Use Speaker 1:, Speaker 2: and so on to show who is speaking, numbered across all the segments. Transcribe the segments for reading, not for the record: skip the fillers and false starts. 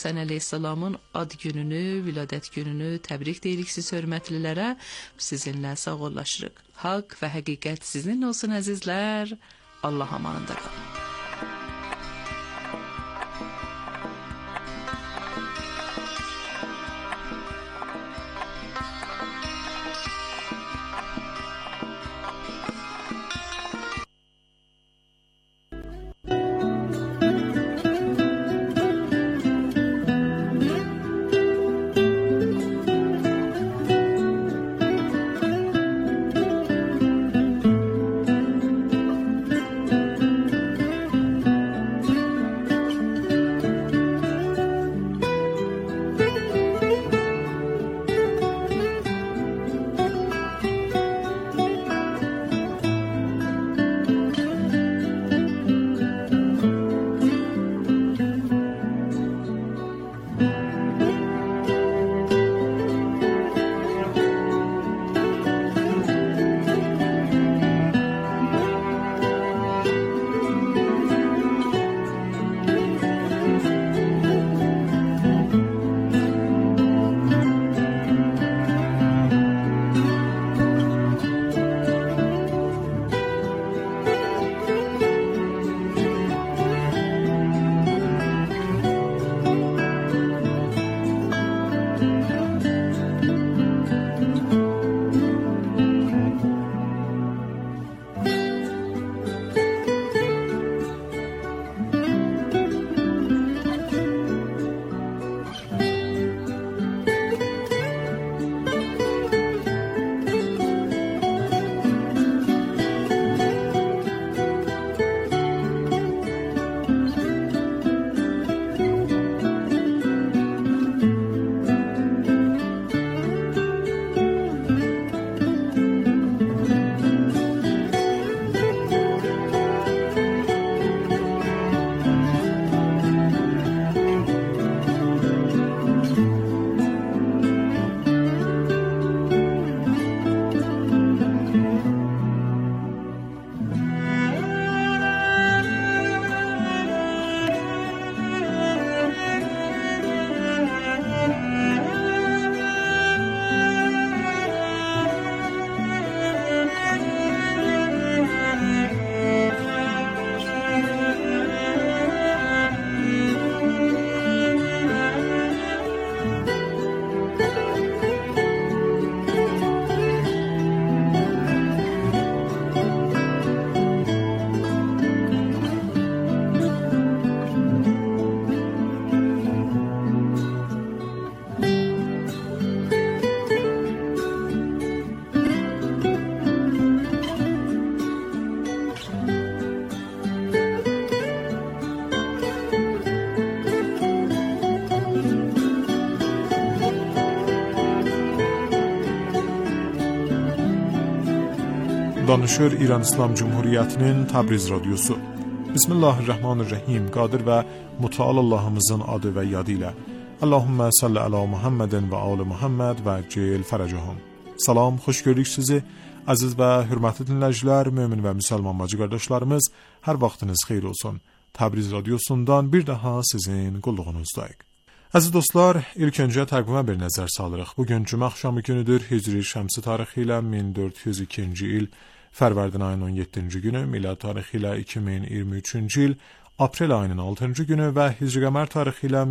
Speaker 1: Həsən əleyhissalamın ad gününü, viladət gününü təbrik deyirik siz hörmətlilərə. Sizinlə sağollaşırıq. Haqq və həqiqət sizin olsun əzizlər. Allah amanında qalın.
Speaker 2: Danışır İran İslam Cumhuriyyətinin Təbriz radiosu. Bismillahirrahmanirrahim. Qadir və mütəal Allahımızın adı və yadı ilə. Allahümmə salli əla Muhammedin və ali Muhammed və cil fərəcəhum. Salam, xoş gördük sizi. Əziz və hürmətli dinləyicilər, mömin və müsəlman bacı qardaşlarımız, hər vaxtınız xeyir olsun. Təbriz radiosundan bir daha sizin qulluğunuzdayıq. Əziz dostlar, ilk öncə təqvimə bir nəzər salırıq. Bugün cümə axşamı günüdür. Hicri şəmsi tarixi ilə 1402-ci il Fərvərdin ayının 17-ci günü, milad tarixi ilə 2023-cü il aprel ayının 6-cı günü və Hicri qəmər tarixi ilə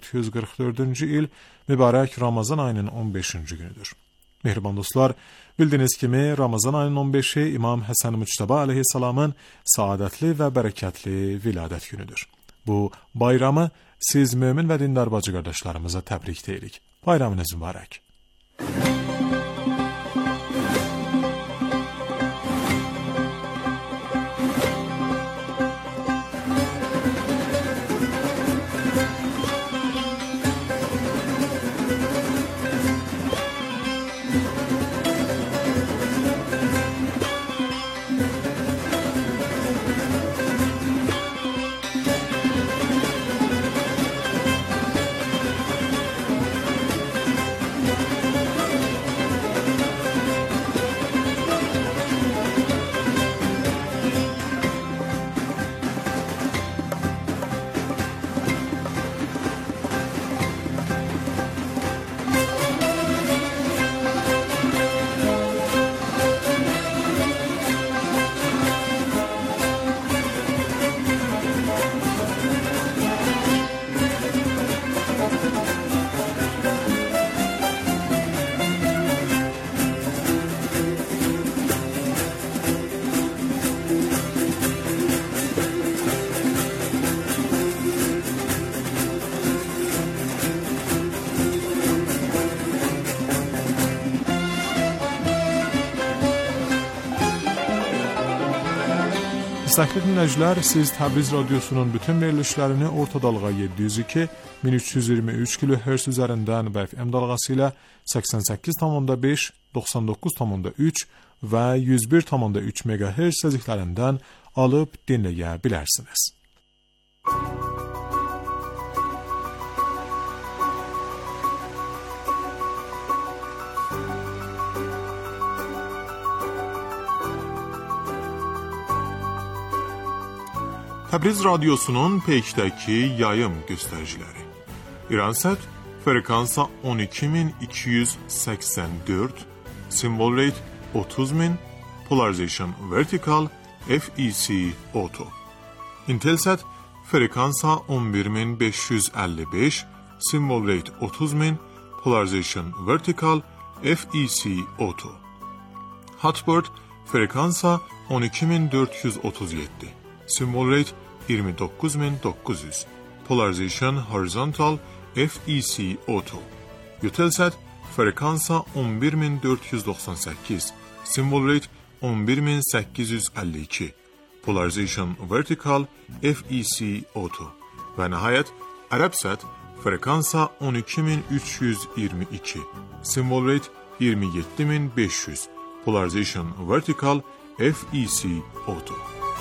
Speaker 2: 1444-cü il mübarək Ramazan ayının 15-ci günüdür. Mehriban dostlar, bildiyiniz kimi Ramazan ayının 15-i İmam Həsən Müctəba əleyhissalamın saadətli və bərəkətli viladət günüdür. Bu bayramı siz mömin və dindar bacı qardaşlarımıza təbrik deyirik. Bayramınız mübarək. Sevgili dinləyicilər, siz Təbriz Radyosu'nun bütün verilişlərini orta dalğa 702 1323 kHz üzərindən və FM dalğası ilə 88,5, 99,3 və 101,3 MHz səzilərindən alıb dinləyə bilərsiniz. Təbriz Radyosu'nun peykdəki yayım göstəriciləri. İransat frekansa 12284, symbol rate 30000, polarization vertical, FEC auto. Intelsat frekansa 11555, symbol rate 30000, polarization vertical, FEC auto. Hotbird frekansa 12437, symbol rate 29900, polarization horizontal, FEC auto. Eutelsat frekansa 11498, symbol rate 11852, polarization vertical, FEC auto. Və nəhayət Arabsat frekansa 12322, symbol rate 27500, polarization vertical, FEC auto.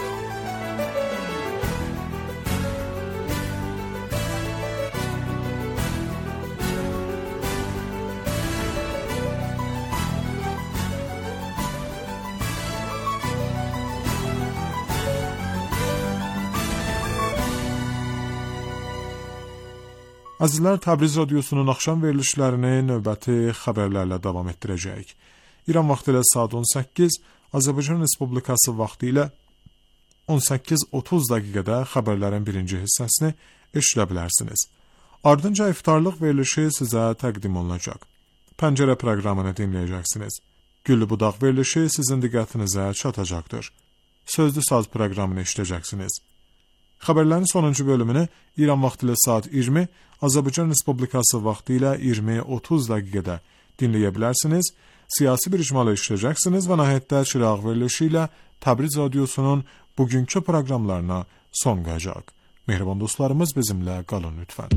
Speaker 2: Əzizlər, Təbriz Radyosu'nun axşam verilişlərini növbəti xəbərlərlə davam etdirəcəyik. İran vaxtı ilə saat 18, Azərbaycan Respublikası vaxtı ilə 18:30 dəqiqədə xəbərlərin birinci hissəsini eşidə bilərsiniz. Ardınca iftarlıq verilişi sizə təqdim olunacaq. Pəncərə proqramını dinləyəcəksiniz. Güllü budaq verilişi sizin diqqətinizə çatacaqdır. Sözlü saz proqramını eşidəcəksiniz. Xəbərlərin sonuncu bölümünü İran vaxtı ilə saat 20, Azərbaycan Respublikası vaxtı ilə 20:30 dəqiqədə dinləyə bilərsiniz. Siyasi bir icmalı eşidəcəksiniz və nəhayətdə çıraq verilişi ilə Təbriz Radyosu'nun bugünkü proqramlarına son qoyacaq. Mehriban dostlarımız, bizimlə qalın lütfən.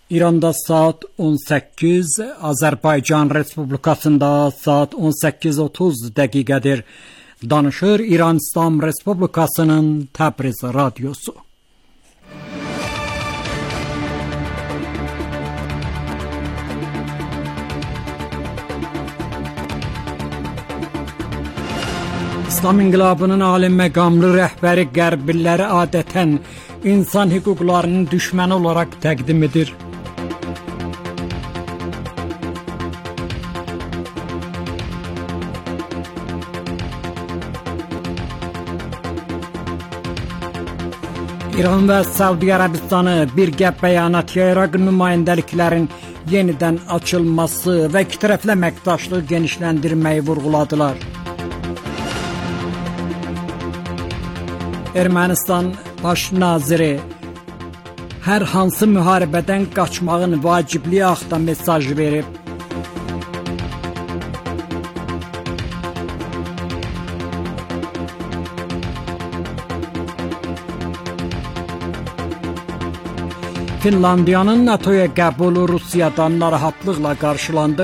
Speaker 3: İranda saat 18, Azərbaycan Respublikasında saat 18:30 dəqiqədir. Danışır İran İslam Respublikasının Təbriz radiosu. İslam İnqilabının ali məqamlı rəhbəri Qərbilləri adətən insan hüquqlarının düşməni olaraq təqdim edir. İran və Səudiyyə Ərəbistanı birgə bəyanat yayaraq nümayəndəliklərin yenidən açılması və ikitərəfli əməkdaşlığı genişləndirməyi vurğuladılar. Ermənistan baş naziri hər hansı müharibədən qaçmağın vacibliyi haqqında mesaj verib. Finlandiyanın NATO'ya qəbulu Rusiyadan narahatlıqla qarşılandı.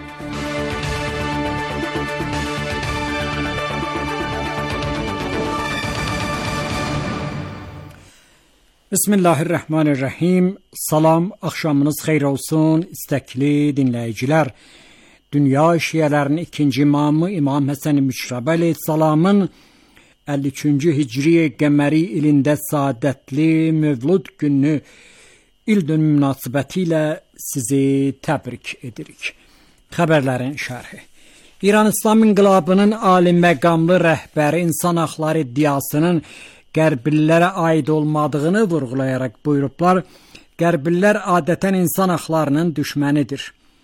Speaker 3: Bismillahirrahmanirrahim. Salam, axşamınız xeyir olsun, istəkli dinləyicilər. Dünya şiələrinin ikinci imamı İmam Həsən Müşrəbə əleyhissalamın 53-cü Hicri qəməri ilində saadətli Mövlud günü İldönüm münasibətilə sizi təbrik edirik. Xəbərlərin şərhi. İran İslam İnqilabının ali məqamlı rəhbəri insan haqları iddiasının Qərbillərə aid olmadığını vurğulayaraq buyurublar, Qərbillər adətən insan haqlarının düşmənidir.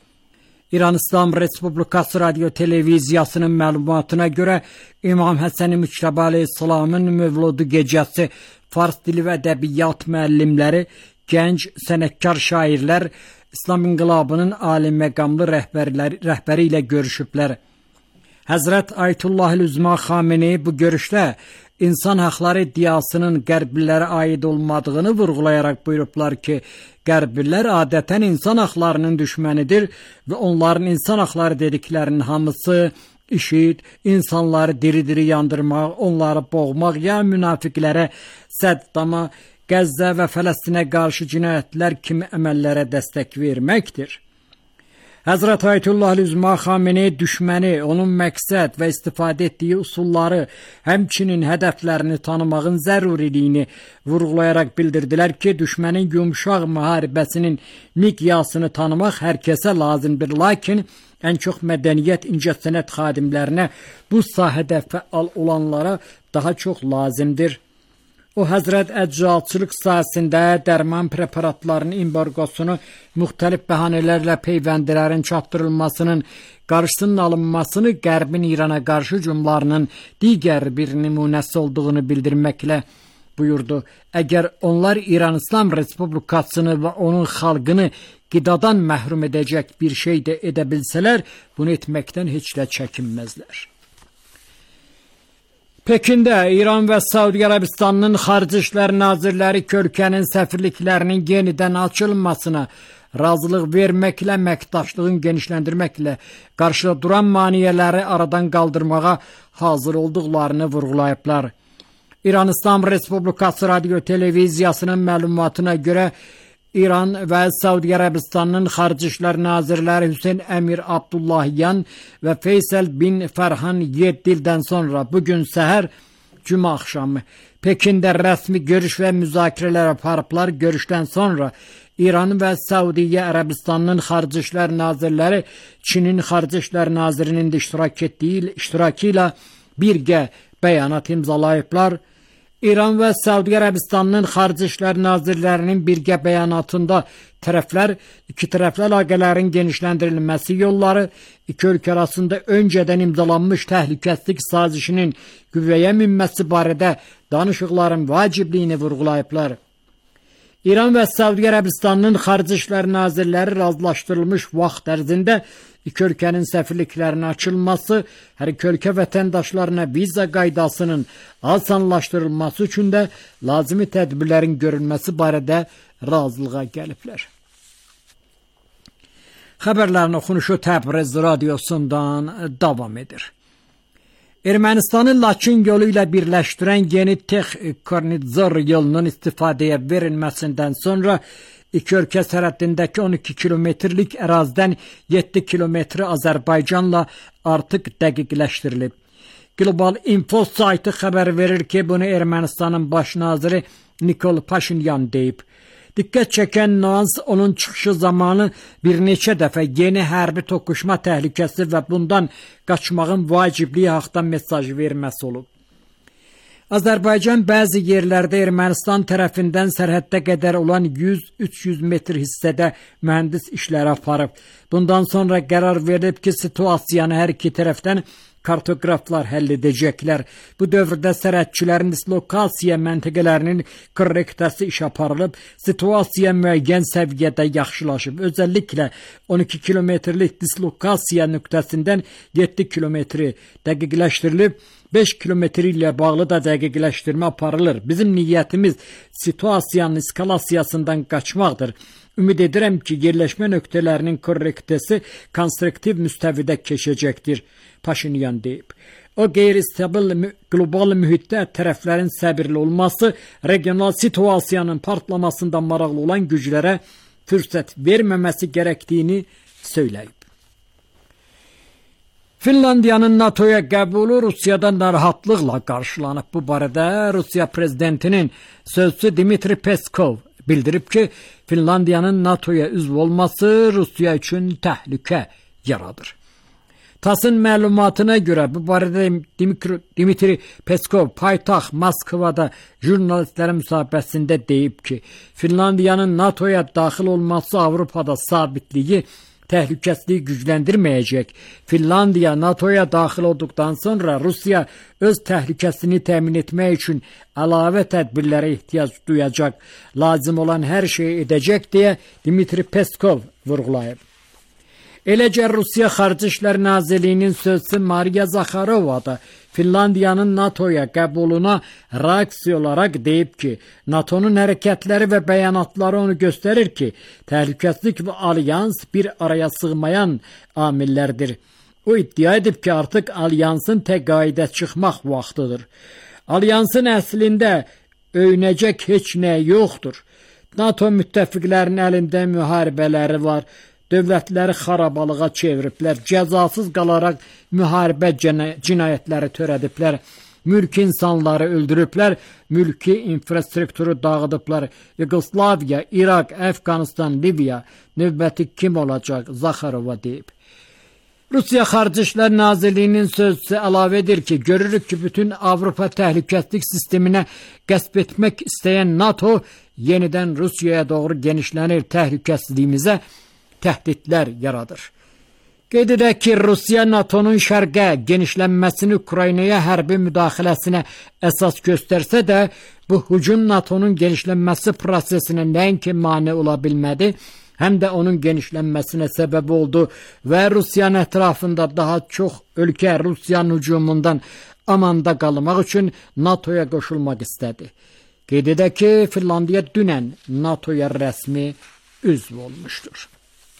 Speaker 3: İran İslam Respublikası Radio Televiziyasının məlumatına görə İmam Həsən Müşrəbə əleyhissalamın Mövludu gecəsi fars dili və ədəbiyyat müəllimləri, gənc sənətkar şairlər İslam İnqilabının ali məqamlı rəhbəri ilə görüşüblər. Həzrət Ayətullah Üzma Xameneyi bu görüşdə insan haqları iddiasının Qərbillərə aid olmadığını vurğulayaraq buyurublar ki, Qərbillər adətən insan haqlarının düşmənidir və onların insan haqları dediklərinin hamısı işid, insanları diri-diri yandırmaq, onları boğmaq ya münafiqlərə, Səddama, Qəzzə və Fələstinə qarşı cinayətlər kimi əməllərə dəstək verməkdir. Həzrət Ayətullah Üzma Xameneyi düşməni, onun məqsəd və istifadə etdiyi üsulları, həmçinin hədəflərini tanımağın zəruriliyini vurğulayaraq bildirdilər ki, düşmənin yumşaq müharibəsinin miqyasını tanımaq hər kəsə lazımdır, lakin ən çox mədəniyyət, incəsənət xadimlərinə, bu sahədə fəal olanlara daha çox lazımdır. O, Həzrət əczaçılıq sahəsində dərman preparatlarının embarqosunu, müxtəlif bəhanələrlə peyvəndilərin çatdırılmasının, qarşısının alınmasını Qərbin İrana qarşı hücumlarının digər bir nümunəsi olduğunu bildirməklə buyurdu. Əgər onlar İran İslam Respublikasını və onun xalqını qidadan məhrum edəcək bir şey də edə bilsələr, bunu etməkdən heç də çəkinməzlər. Pekində İran və Səudiyyə Ərəbistanının Xarici İşlər Nazirləri ölkənin səfirliklərinin yenidən açılmasına razılıq verməklə, əməkdaşlığın genişləndirməklə qarşıda duran maneələri aradan qaldırmağa hazır olduqlarını vurğulayıblar. İran İslam Respublikası Radio Televiziyasının məlumatına görə İran və Səudiyyə Ərəbistanının Xarici İşlər Nazirləri Hüseyn Əmir Abdullahyan və Feysəl bin Fərhan 7 ildən sonra bugün səhər cümə axşamı Pekində rəsmi görüş və müzakirələr aparıblar. Görüşdən sonra İran və Səudiyyə Ərəbistanının Xarici İşlər Nazirləri Çinin Xarici İşlər Nazirinin də iştirakı ilə birgə bəyanat imzalayıblar. İran və Səudiyyə Ərəbistanının Xarici İşlər Nazirlərinin birgə bəyanatında tərəflər ikitərəfli əlaqələrin genişləndirilməsi yolları, iki ölkə arasında öncədən imzalanmış təhlükəsizlik sazişinin qüvvəyə minməsi barədə danışıqların vacibliyini vurğulayıblar. İran və Səudiyyə Ərəbistanının Xarici İşlər Nazirləri razılaşdırılmış vaxt ərzində iki ölkənin səfirliklərinin açılması, hər iki ölkə vətəndaşlarına viza qaydasının asanlaşdırılması üçün də lazımi tədbirlərin görülməsi barədə razılığa gəliblər. Xəbərlərin oxunuşu Təbriz radiosundan davam edir. Ermənistanı Laçın yolu ilə birləşdirən yeni Tex-Kornizor yolunun istifadəyə verilməsindən sonra iki ölkə sərhədindəki 12 kilometrlik ərazidən 7 kilometri Azərbaycanla artıq dəqiqləşdirilib. Global Info saytı xəbər verir ki, bunu Ermənistanın baş naziri Nikol Paşinyan deyib. Diqqət çəkən nüans onun çıxışı zamanı bir neçə dəfə yeni hərbi toqquşma təhlükəsi və bundan qaçmağın vacibliyi haqqında mesaj verməsi olub. Azərbaycan bəzi yerlərdə Ermənistan tərəfindən sərhəddə qədər olan 100-300 metr hissədə mühəndis işləri aparıb. Bundan sonra qərar verilib ki, situasiyanı hər iki tərəfdən kartoqraflar həll edəcəklər. Bu dövrdə sərhədçilərin dislokasiya məntəqələrinin korrektası iş aparılıb, situasiya müəyyən səviyyədə yaxşılaşıb. Özəlliklə 12 kilometrlik dislokasiya nöqtəsindən 7 kilometri dəqiqləşdirilib, 5 kilometri ilə bağlı da dəqiqləşdirmə aparılır. Bizim niyyətimiz situasiyanın eskalasiyasından qaçmaqdır. Ümid edirəm ki, yerləşmə nöqtələrinin korrektesi konstruktiv müstəvidə keçəcəkdir, Paşinyan deyib. O, qeyri-stabil qlobal mühitdə tərəflərin səbirli olması, regional situasiyanın partlamasında maraqlı olan güclərə fürsət verməməsi gərəkdiyini söyləyib. Finlandiyanın NATO'ya qəbulu Rusiyadan narahatlıqla qarşılanıb. Bu barədə Rusiya prezidentinin sözçüsü Dmitri Peskov bildirib ki, Finlandiyanın NATO'ya üzv olması Rusiya üçün təhlükə yaradır. TASS-ın məlumatına görə bu barədə Dmitri Peskov paytaxt Moskvada jurnalistlərə müsahibəsində deyib ki, Finlandiyanın NATO'ya daxil olması Avropada sabitliyi, təhlükəsizliyi gücləndirməyəcək. Finlandiya NATO'ya daxil olduqdan sonra Rusiya öz təhlükəsini təmin etmək üçün əlavə tədbirlərə ehtiyac duyacaq. Lazım olan hər şeyi edəcək deyə Dmitri Peskov vurğulayıb. Eləcə Rusiya Xarici İşlər Nazirliyinin sözçüsü Mariya Zakharova da Finlandiyanın NATO'ya qəbuluna reaksiya olaraq deyib ki, NATO'nun hərəkətləri və bəyanatları onu göstərir ki, təhlükəsizlik və alyans bir araya sığmayan amillərdir. O iddia edib ki, artıq alyansın təqaüdə çıxmaq vaxtıdır. Alyansın əslində öyünəcək heç nə yoxdur. NATO müttəfiqlərinin əlində müharibələri var. Dövlətləri xarabalığa çeviriblər, cəzasız qalaraq müharibə cinayətləri törədiblər, mülki insanları öldürüblər, mülki infrastrukturu dağıdıblar. Yugoslaviya, İraq, Əfqanistan, Liviya növbəti kim olacaq? Zakharova deyib. Rusiya Xarici İşlər Nazirliyinin sözçüsü əlavə edir ki, görürük ki, bütün Avropa təhlükəsizlik sisteminə qəsb etmək istəyən NATO yenidən Rusiyaya doğru genişlənir, təhlükəsizliyimizə təhdidlər yaradır. Qeyd edək ki, Rusiya NATO'nun şərqə genişlənməsini Ukraynaya hərbi müdaxiləsinə əsas göstərsə də, bu hücum NATO'nun genişlənməsi prosesinə nəinki mane ola bilmədi, həm də onun genişlənməsinə səbəb oldu və Rusiyanın ətrafında daha çox ölkə Rusiyanın hücumundan amanda qalmaq üçün NATO'ya qoşulmaq istədi. Qeyd edək ki, Finlandiya dünən NATO'ya rəsmi üzv olmuşdur.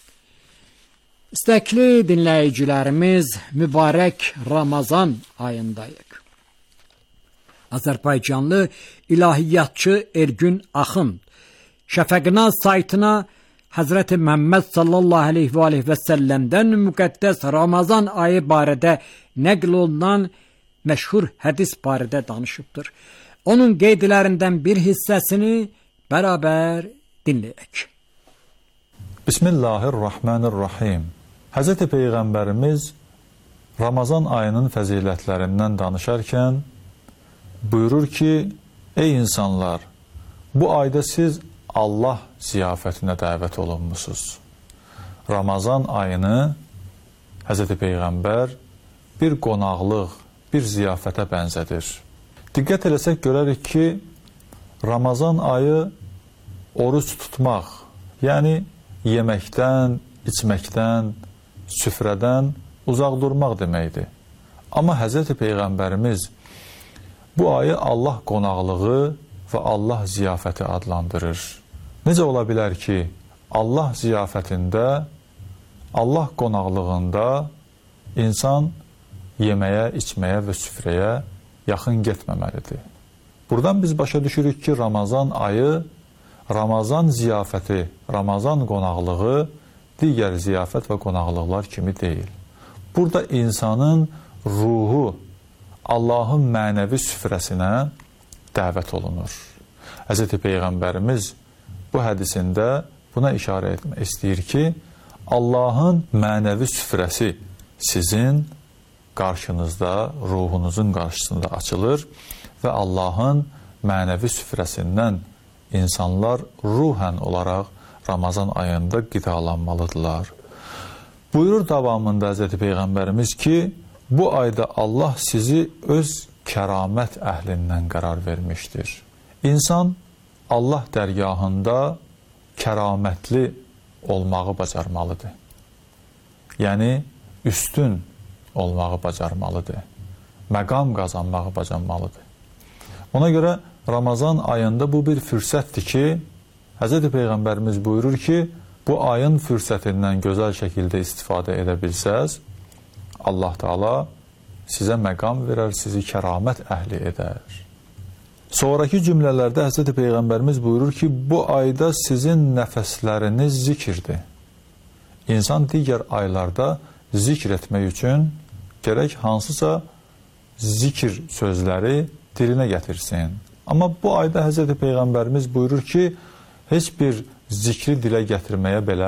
Speaker 3: İstəkli dinləyicilərimiz, mübarək Ramazan ayındayıq. Azərbaycanlı ilahiyyatçı Ergün Axund Şəfəqnaz saytına Həzrəti Məhəmməd sallallahu aleyhi və səlləmdən müqəddəs Ramazan ayı barədə nəql olunan məşhur hədis barədə danışıbdır. Onun qeydlərindən bir hissəsini bərabər dinləyək.
Speaker 4: Bismillahirrahmanirrahim. Həzrəti Peyğəmbərimiz Ramazan ayının fəzilətlərindən danışarkən buyurur ki, ey insanlar, bu ayda siz Allah ziyafətinə dəvət olunmusunuz. Ramazan ayını Həzrəti Peyğəmbər bir qonaqlıq, bir ziyafətə bənzədir. Diqqət eləsək görərik ki, Ramazan ayı oruç tutmaq, yəni yeməkdən, içməkdən, süfrədən uzaq durmaq deməkdir. Amma Həzrəti Peyğəmbərimiz bu ayı Allah qonaqlığı və Allah ziyafəti adlandırır. Necə ola bilər ki, Allah ziyafətində Allah qonaqlığında insan yeməyə, içməyə və süfrəyə yaxın getməməlidir. Buradan biz başa düşürük ki, Ramazan ayı, Ramazan ziyafəti, Ramazan qonaqlığı digər ziyafət və qonaqlıqlar kimi deyil. Burada insanın ruhu Allahın mənəvi süfrəsinə dəvət olunur. Hz. Peyğəmbərimiz bu hədisində buna işarə etmək istəyir ki, Allahın mənəvi süfrəsi sizin qarşınızda, ruhunuzun qarşısında açılır və Allahın mənəvi süfrəsindən insanlar ruhən olaraq Ramazan ayında qidalanmalıdırlar. Buyurur davamında Hz. Peyğəmbərimiz ki, bu ayda Allah sizi öz kəramət əhlindən qərar vermişdir. İnsan Allah dərgahında kəramətli olmağı bacarmalıdır. Yəni, üstün olmağı bacarmalıdır. Məqam qazanmağı bacarmalıdır. Ona görə Ramazan ayında bu bir fürsətdir ki, Hz. Peyğəmbərimiz buyurur ki, bu ayın fürsətindən gözəl şəkildə istifadə edə bilsəz, Allah Teala sizə məqam verər, sizi kəramət əhli edər. Sonraki cümlələrdə Hz. Peyğəmbərimiz buyurur ki, bu ayda sizin nəfəsləriniz zikirdir. İnsan digər aylarda zikr etmək üçün gərək hansısa zikir sözləri dilinə gətirsin. Amma bu ayda Hz. Peyğəmbərimiz buyurur ki, heç bir zikri dilə gətirməyə belə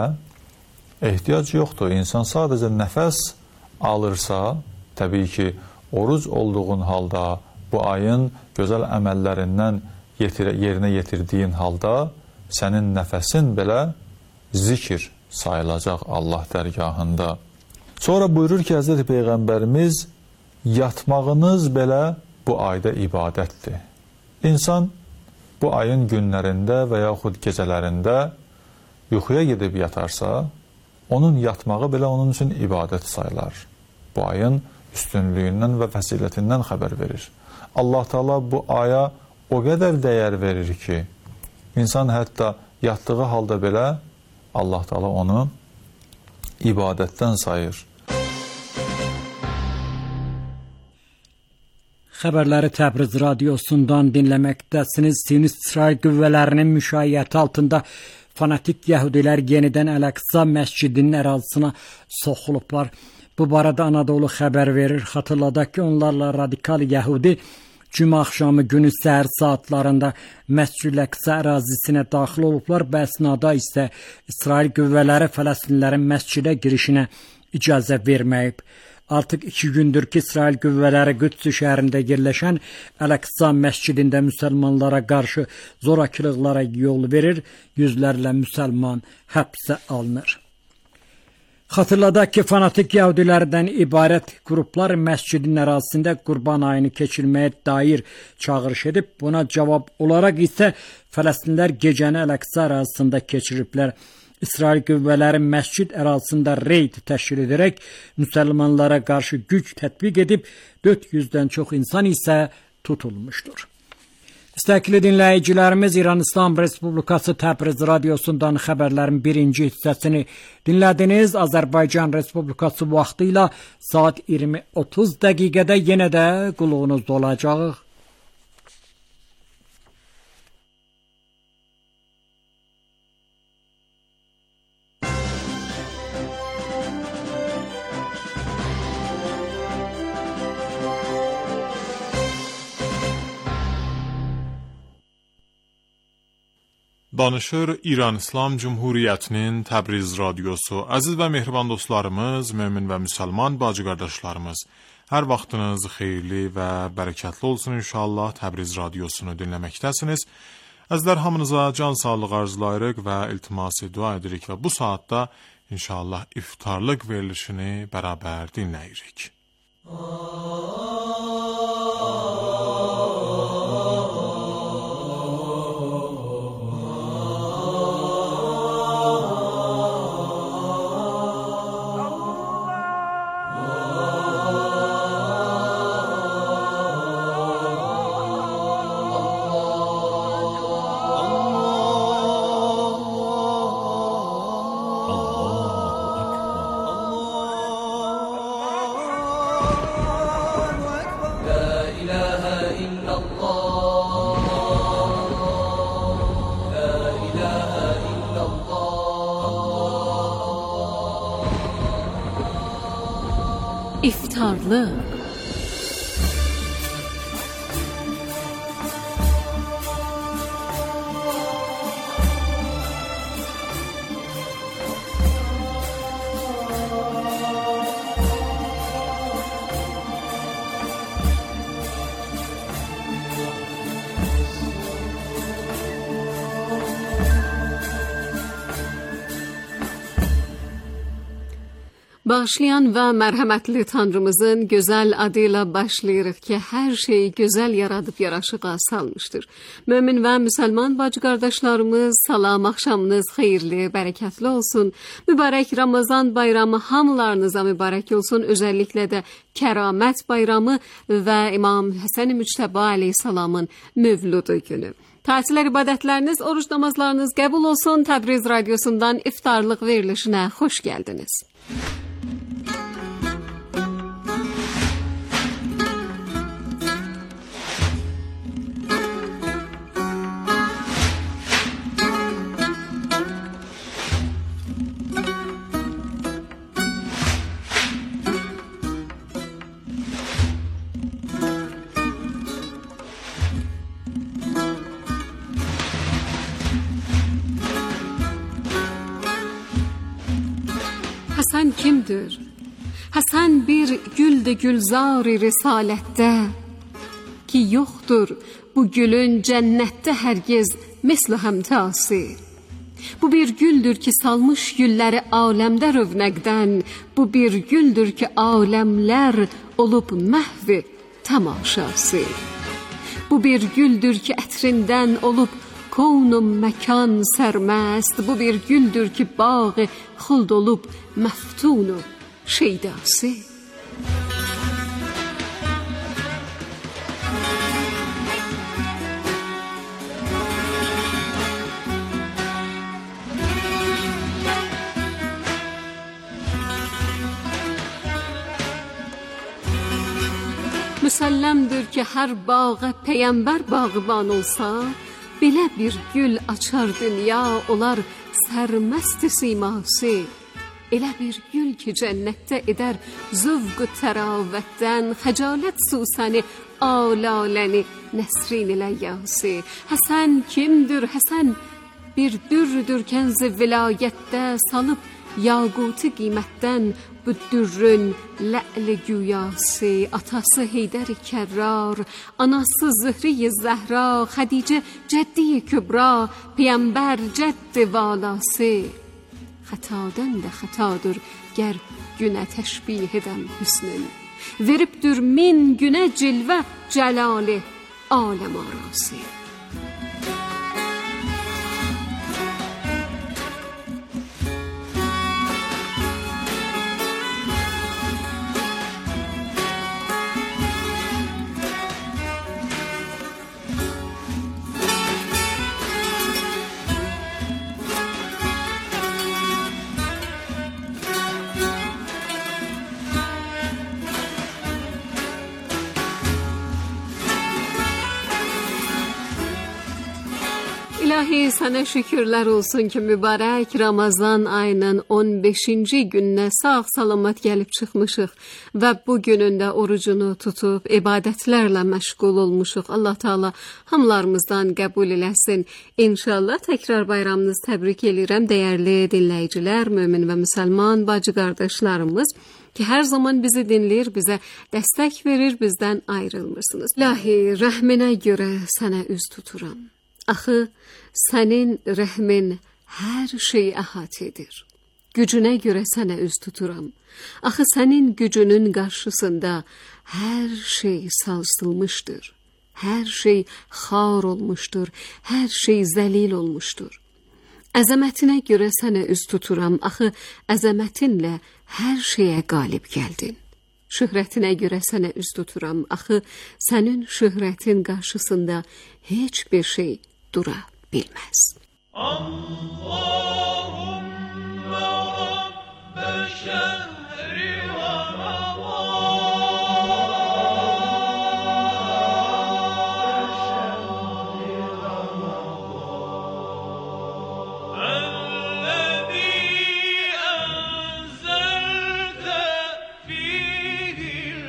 Speaker 4: ehtiyac yoxdur. İnsan sadəcə nəfəs alırsa, təbii ki, oruc olduğun halda, bu ayın gözəl əməllərindən yerinə yetirdiyin halda, sənin nəfəsin belə zikir sayılacaq Allah dərgahında. Sonra buyurur ki, Hz. Peyğəmbərimiz, yatmağınız belə bu ayda ibadətdir. İnsan bu ayın günlərində və yaxud gecələrində yuxuya gedib yatarsa, onun yatmağı belə onun üçün ibadət sayılar. Bu ayın üstünlüyündən və fəzilətindən xəbər verir. Allah Teala bu aya o qədər dəyər verir ki, insan hətta yatdığı halda belə Allah Teala onu ibadətdən sayır.
Speaker 3: Xəbərləri Təbriz radiosundan dinləməkdəsiniz. Siyonist İsrail qüvvələrinin müşayiəti altında fanatik yəhudilər yenidən Əl-Əqsa məscidinin ərazisinə soxulublar. Bu barədə Anadolu xəbər verir. Xatırladaq ki, onlarla radikal yəhudi cümə axşamı günün səhər saatlarında Məscid-i Əqsa ərazisinə daxil olublar. Bu əsnada isə İsrail qüvvələri Fələstinlilərin məscidə girişinə icazə verməyib. Artıq 2 gündür ki, İsrail qüvvələri Qüds şəhərində yerləşən Əl-Əqsa məscidində müsəlmanlara qarşı zorakılıqlara yol verir, yüzlərlə müsəlman həbsə alınır. Xatırladaq ki, fanatik yəhudilərdən ibarət qruplar məscidin ərazisində Qurban ayını keçirməyə dair çağırış edib. Buna cavab olaraq isə Fələstinlilər gecəni Əl-Əqsa ərazisində keçiriblər. İsrail qüvvələri məscid ərazisində reyd təşkil edərək müsəlmanlara qarşı güc tətbiq edib, 400-dən çox insan isə tutulmuşdur. İstəkli dinləyicilərimiz, İran İslam Respublikası Təbriz radiosundan xəbərlərin birinci hissəsini dinlədiniz. Azərbaycan Respublikası vaxtı ilə saat 20:30 dəqiqədə yenə də qulağınızda olacaq.
Speaker 2: Danışır İran İslam Cumhuriyyətinin Təbriz radiosu. Əziz və mehriban dostlarımız, mömin və müsəlman bacı qardaşlarımız, hər vaxtınız xeyirli və bərəkətli olsun inşallah. Təbriz radiosunu dinləməkdəsiniz. Əzizlər, hamınıza can sağlığı arzulayırıq və iltiması dua edirik və bu saatda inşallah iftarlıq verilişini bərabər dinləyirik.
Speaker 5: iftarlıq. Bağışlayan və mərhəmətli Tanrımızın gözəl adıyla başlayırıq ki, hər şeyi gözəl yaradıb yaraşığa salmışdır. Mömin və müsəlman bacı qardaşlarımız, salam, axşamınız xeyirli, bərəkətli olsun. Mübarək Ramazan bayramı hamılarınıza mübarək olsun. Özəlliklə də Kəramət bayramı və İmam Həsən-i Müctəba əleyhissalamın mövludu günü. Tətillər, ibadətləriniz, oruç namazlarınız qəbul olsun. Təbriz Radyosu'ndan iftarlıq verilişinə xoş gəldiniz. Həsən kimdir? Həsən bir güldü gülzar-ı risalətdə ki, yoxdur bu gülün cənnətdə hərgiz misli həmtası. Bu bir güldür ki, salmış gülləri aləmdə rövnəqdən. Bu bir güldür ki, aləmlər olub məhvi tamaşası. Bu bir güldür ki, ətrindən olub Kavn-ı məkan sərməst. Bu bir güldür ki, bağı xuld olub məftun-u şeydası. Müsəlləmdir ki, hər bağa peyəmbər bağban olsa, belə bir gül açar dünya, olar sərməst siması. Elə bir gül ki, cənnətdə edər zövq-ü təravətdən, xəcalət susəni alaləni nəsrin ilə yası. Həsən kimdir? Həsən bir dürdür kənz-i vilayətdə, salıb yaquti qiymətdən bu dürrün lə'li güyası. Atası Heydər-i Kərrar, anası Zühri-i Zəhra, Xədicə cəddi-i Kübra, Peyəmbər cəddi valası. Xətadən də xətadır gər günə təşbih edəm hüsnün. Veribdür min günə cilvə cəlali aləm arası. İlahi, sənə şükürlər olsun ki, mübarək Ramazan ayının 15-ci gününə sağ salamat gəlib çıxmışıq və bu günündə orucunu tutub ibadətlərlə məşğul olmuşuq. Allah Taala hamılarımızdan qəbul eləsin. İnşallah təkrar bayramınızı təbrik edirəm dəyərli dinləyicilər, mömin və müsəlman bacı qardaşlarımız ki, hər zaman bizi dinləyir, bizə dəstək verir, bizdən ayrılmırsınız. İlahi, rəhminə görə sənə üz tuturam. Axı, sənin rəhmin hər şeyi əhatə edir. Gücünə görə sənə üz tuturam. Axı, sənin gücünün qarşısında hər şey sarsılmışdır. Hər şey xar olmuşdur. Hər şey zəlil olmuşdur. Əzəmətinə görə sənə üz tuturam. Axı, əzəmətinlə hər şeyə qalib gəldin. Şöhrətinə görə sənə üz tuturam. Axı, sənin şöhrətin qarşısında heç bir şey dura bilməz. Allahümme Rabbe şehri ve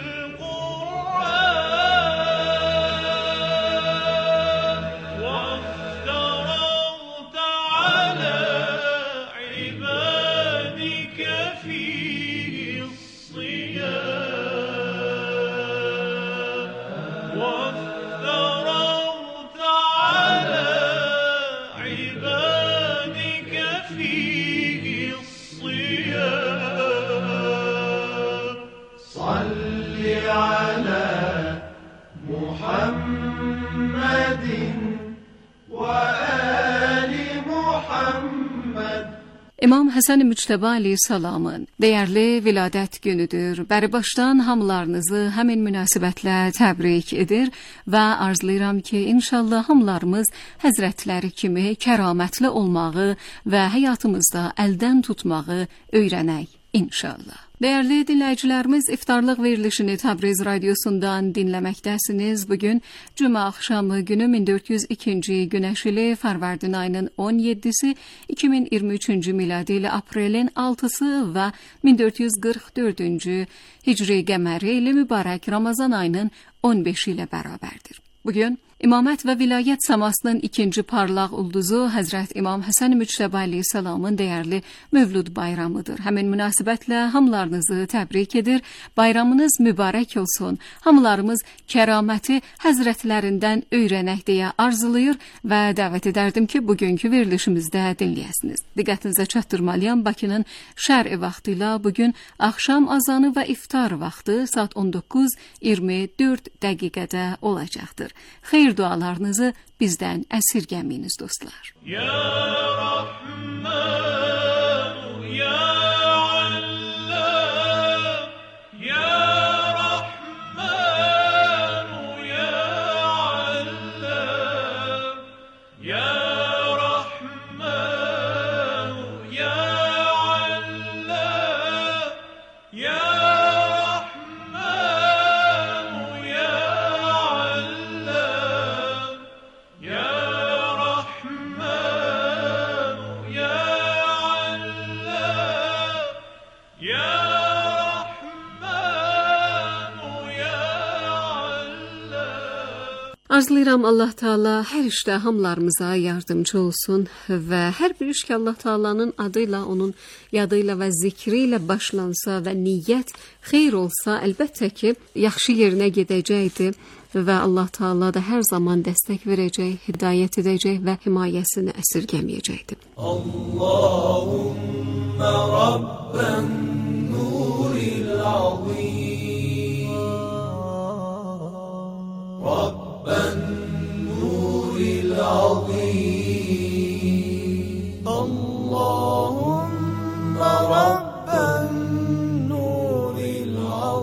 Speaker 5: İmam Həsən Müctəba əleyhissalamın dəyərli viladət günüdür. Bəri başdan hamılarınızı həmin münasibətlə təbrik edir və arzulayıram ki, inşallah hamılarımız həzrətləri kimi kəramətli olmağı və həyatımızda əldən tutmağı öyrənək inşallah. Değerli dinləyicilərimiz, iftarlıq verilişini Təbriz radiosundan dinləməkdəsiniz. Bugün Cuma axşamı günü 1402-ci güneş ili Fərvərdin ayının 17-si, 2023-cü miladi ilə aprelin 6-sı və 1444-cü hicri qəməri ilə mübarək Ramazan ayının 15-i ilə bərabərdir. Bugün İmamət və vilayət səmasının ikinci parlaq ulduzu Həzrət İmam Həsən Müctəba əleyhissalamın dəyərli Mövlud bayramıdır. Həmin münasibətlə hamılarınızı təbrik edir. Bayramınız mübarək olsun. Hamılarımız kəraməti həzrətlərindən öyrənək deyə arzulayır və dəvət edərdim ki, bugünkü verilişimizdə dinləyəsiniz. Diqqətinizə çatdırmalıyam, Bakının şərq vaxtı ilə bugün axşam azanı və iftar vaxtı saat 19:24 dəqiqədə olacaqdır. Xeyr dualarınızı bizdən əsirgəməyiniz dostlar.
Speaker 6: Ya Rahman, ya Allah, ya Rahman, ya Allah, ya Rahman, ya Allah, ya
Speaker 5: arzulayıram Allah Teala hər işdə hamılarımıza yardımcı olsun və hər bir iş ki Allah Teala'nın adıyla, onun yadıyla və zikri ilə başlansa və niyyət xeyr olsa, əlbəttə ki, yaxşı yerinə gedəcəkdir və Allah Teala da hər zaman dəstək verəcək, hidayət edəcək və himayəsini əsirgəməyəcəkdir.
Speaker 6: Allahümme Rabben nuril azim, Rabben nuril azim, Allahümme Rabben nuril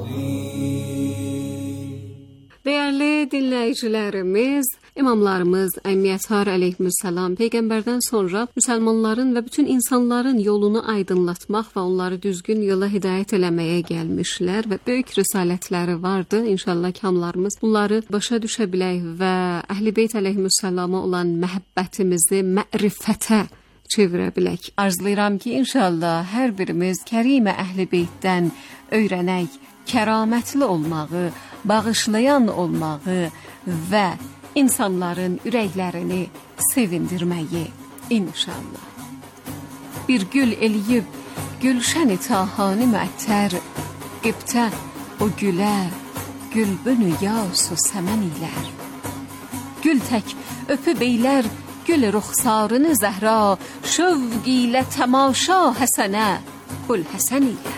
Speaker 6: azim.
Speaker 5: Değerli dinləyicilərimiz, İmamlarımız Əmmiyyətər əleyhissalam Peyğəmbərdən sonra müsəlmanların və bütün insanların yolunu aydınlatmaq və onları düzgün yola hidayət eləməyə gəlmişlər və böyük risalətləri vardı. İnşallah ki, hamılarımız bunları başa düşə bilək və Əhl-i-Beyt əleyhissalama olan məhəbbətimizi mərifətə çevirə bilək. Arzulayıram ki, inşallah hər birimiz Kərimə Əhl-i-Beytdən öyrənək, kəramətli olmağı, bağışlayan olmağı və insanların ürəklərini sevindirməyi inşallah. Bir gül eləyib gülşəni tahanı məttər, qibtə o gülə gülbünü yasu səmən ilər. Gül tək öpüb eylər gül ruxsarını zəhra, şövq ilə təmaşa həsənə bul həsən ilər.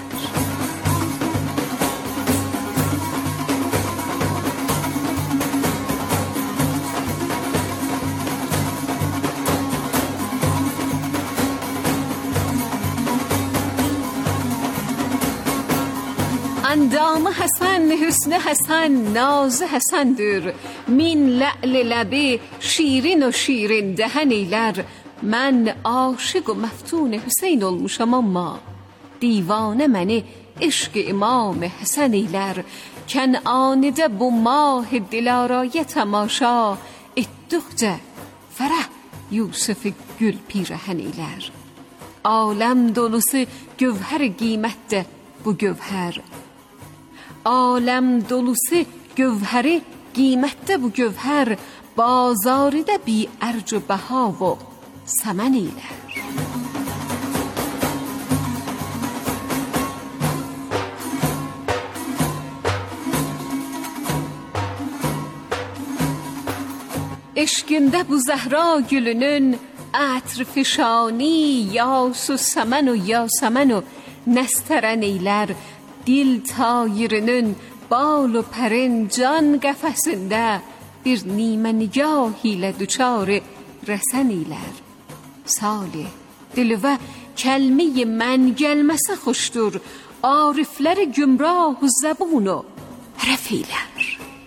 Speaker 5: Əndamı Həsən, hüsnü Həsən, nazı Həsəndir. Min lə'l ləbi, şirin o şirin dəhən eylər. Mən aşıq o məftun Hüseyn olmuşam amma divanə məni eşq imam Həsən eylər. Kənanidə bu mah dilaraya təmaşa etdikcə fərəh Yusuf gül pirəhən eylər. Aləm dolusu gövhər qiymətdə bu gövhər. Aləm dolusu gövhəri qiymətdə bu gövhər, bazarıda bi ərc و bəha و səmən eylər. Eşqində bu zəhra gülünün ətr fişani, yasu səmən و yasəmən و nəstərən eylər. Dil tayirinin bal و پرین can qəfəsində bir nimə nigah ilə düçar rəsən eylər. Salih, dil və kəlmi-i mən gəlməsə xoşdur, arifləri gümrah zəbunu rəf eylər.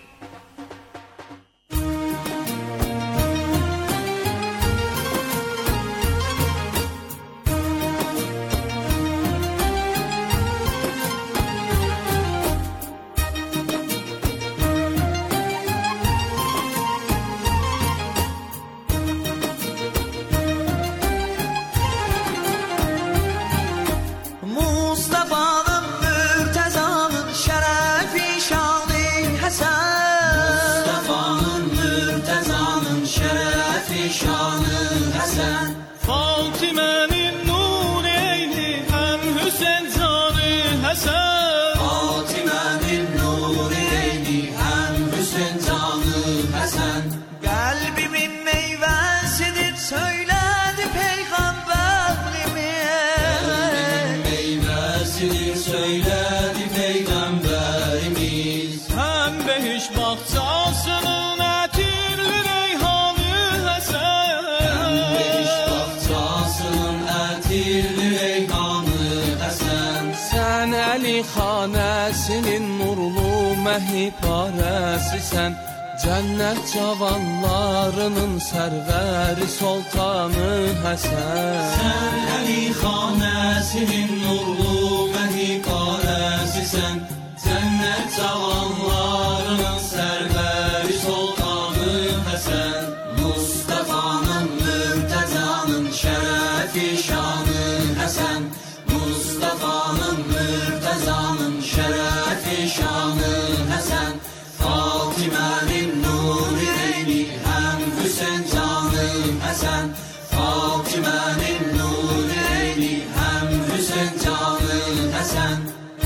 Speaker 6: Söyledi Peygamberimiz, hem behiş bahçasının ətirli reyhanı Həsən, hem behiş bahçasının ətirli reyhanı Həsən. Sən Əli xanəsinin nurlu məhibbarəsisən, cənnət cavanlarının sərvəri sultanı Həsən. Sən Əli xanəsinin nurlu məhibbarəsisən, cənnət cavanlarının sərvəri sultanı Həsən. Mustafa'nın mürtəzanın şərəfi şanı Həsən, Mustafa'nın mürtəzanın şərəfi şanı Həsən. Fatimənin nureyni həm Hüseyn canı Həsən, Fatimənin nureyni həm Hüseyn canı Həsən.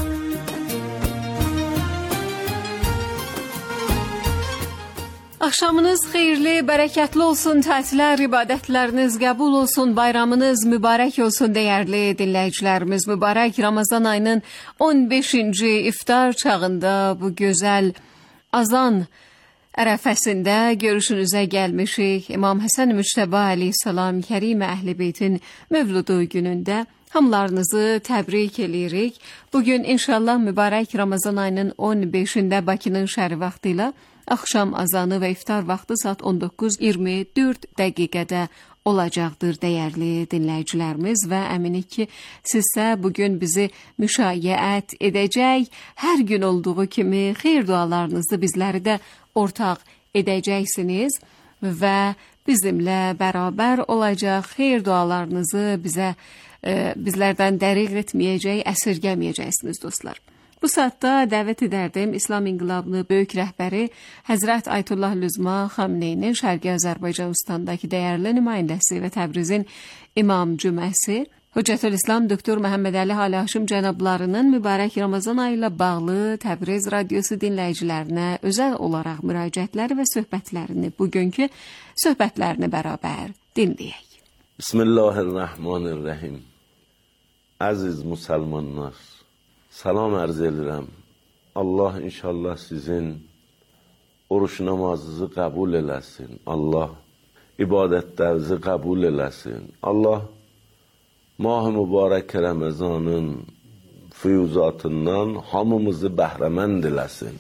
Speaker 5: Axşamınız xeyirli, bərəkətli olsun, tətillər, ibadətləriniz qəbul olsun, bayramınız mübarək olsun dəyərli dinləyicilərimiz. Mübarək Ramazan ayının 15-ci iftar çağında bu gözəl azan ərəfəsində görüşünüzə gəlmişik. İmam Həsən Müçtəba əleyhissalam Kərim Əhl-i Beytin mövludu günündə hamılarınızı təbrik edirik. Bugün inşallah mübarək Ramazan ayının 15-də Bakının şəhəri vaxtı ilə axşam azanı və iftar vaxtı saat 19:24 dəqiqədə olacaqdır dəyərli dinləyicilərimiz və əminik ki, sizsə bugün bizi müşayiət edəcək, hər gün olduğu kimi xeyir dualarınızı bizləri də ortaq edəcəksiniz və bizimlə bərabər olacaq, xeyir dualarınızı bizlərdən dəriq etməyəcək, əsirgəməyəcəksiniz dostlar. Bu saatda dəvət edərdim İslam İnqilabının böyük rəhbəri Həzrət Ayətullah Lüzma Xamneyinin Şərqi Azərbaycan Ustandakı dəyərli nümayəndəsi və Təbrizin İmam Cüməsi Hüccətülislam Doktor Məhəmməd Əli Hali Haşim cənablarının mübarək Ramazan ayı ilə bağlı Təbriz radiosu dinləyicilərinə özəl olaraq müraciətləri və söhbətlərini, bugünkü söhbətlərini bərabər dinləyək.
Speaker 7: Bismillahirrahmanirrahim. Əziz müsəlmanlar, salam ərz edirəm. Allah inşallah sizin oruç namazınızı qəbul eləsin. Allah ibadətlərinizi qəbul eləsin. Allah mah-ı mübarək Ramazanın füyuzatından hamımızı bəhrəmənd eləsin.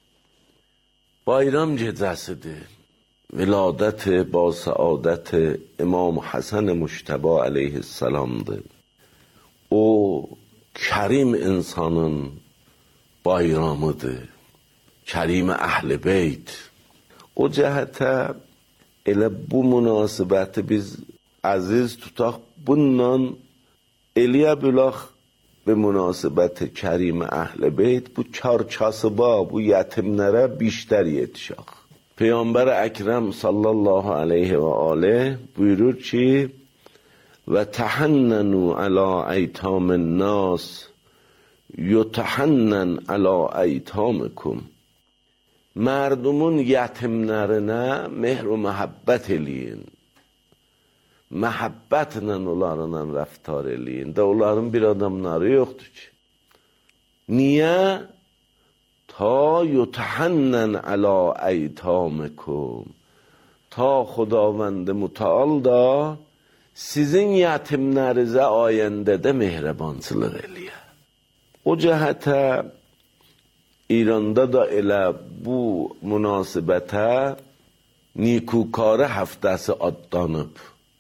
Speaker 7: Bayram gecəsidir. Viladət-i ba səadət-i İmam Həsən Müçtəba əleyhissalamdır. O kərim insanın bayramıdır. Kərim Əhl-i Beyt. O cəhətə elə bu münasibəti biz əziz tutaq, bundan eləyə bilək və münasibəti Kərim Əhl-i Beyt bu karkasıba, bu yetimlərə biştər yetişək. Peyğəmbər Əkrəm sallallahu aleyhi və aleyh buyurur ki, və təhənnənu əla əytamın nas yutəhənnən əla əytamikum. Mərdumun yetimlərinə mehr və məhəbbət eləyin. Məhəbbətlə onlarla rəftar eləyin. Da onların bir adamları yoxdur ki. Niyə? Ta yutəhənnən əla əytamikum. Ta Xudavənd mütəal da sizin yetimlərinizə ayəndədə mehribançılıq eləyə. O cəhətə İranda da elə bu münasibətə Nikukare həftəsi adlanıb.